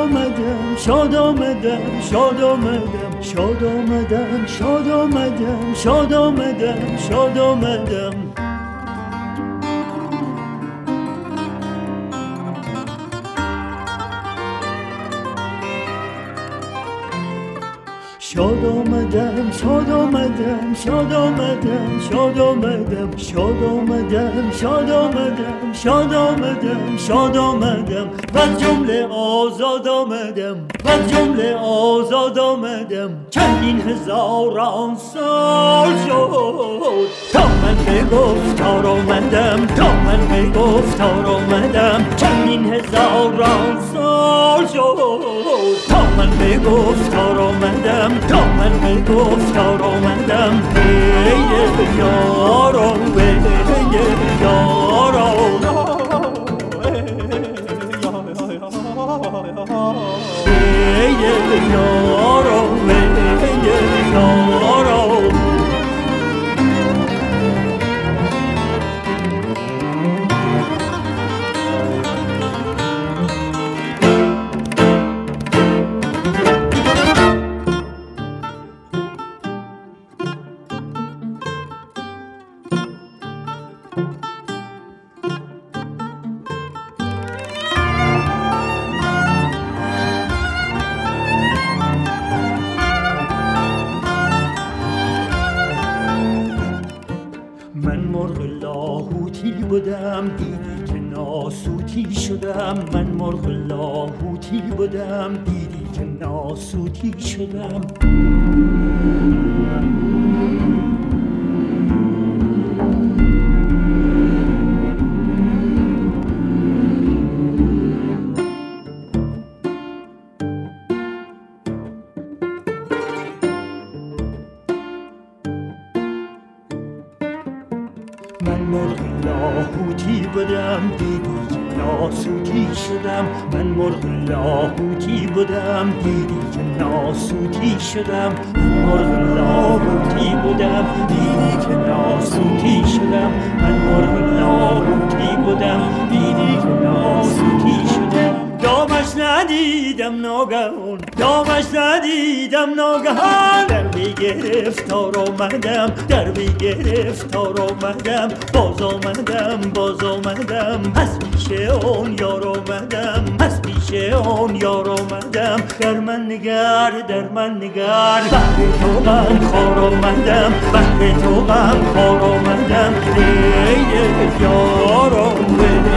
آمدم شاد آمدم شاد آمدم شاد آمدم شاد آمدم شاد آمدم شاد آمدم شاد آمدم شاد آمدم شاد آمدم شاد آمدم شاد آمدم شاد آمدم شاد آمدم شاد آمدم و جمله آزاد آمدم و جمله آزاد آمدم چندین هزاران سال شد تا من به گفتار آمدم تا من به گفتار آمدم چندین هزاران سال شد تا من به گفتار آمدم تا من به گفتار آمدم ای یارو ای یارو ای یارو ای یارو من مرغ لاهوتی بودم دیدی که ناسوتی شدم من مرغ لاهوتی بودم دیدی که ناسوتی شدم من مرغ لاهوتی بودم دیدی که ناسوتی شدم من مرغ لاهوتی بودم دیدی که ناسوتی شدم من مرغ لاهوتی بودم دیدی که ناسوتی شدم من مرغ لاهوتی بودم دیدی که ناسوتی شدم دامش ندیدم ناگهان دامش ندیدم ناگهان در بی گرفتار آمدم در بی گرفتار آمدم باز آمدم باز آمدم از پیش اون یار آمدم از پیش اون یار آمدم در من نگر در من نگر بحر تو غم خوار آمدم بحر تو غم خوار آمدم ای یارو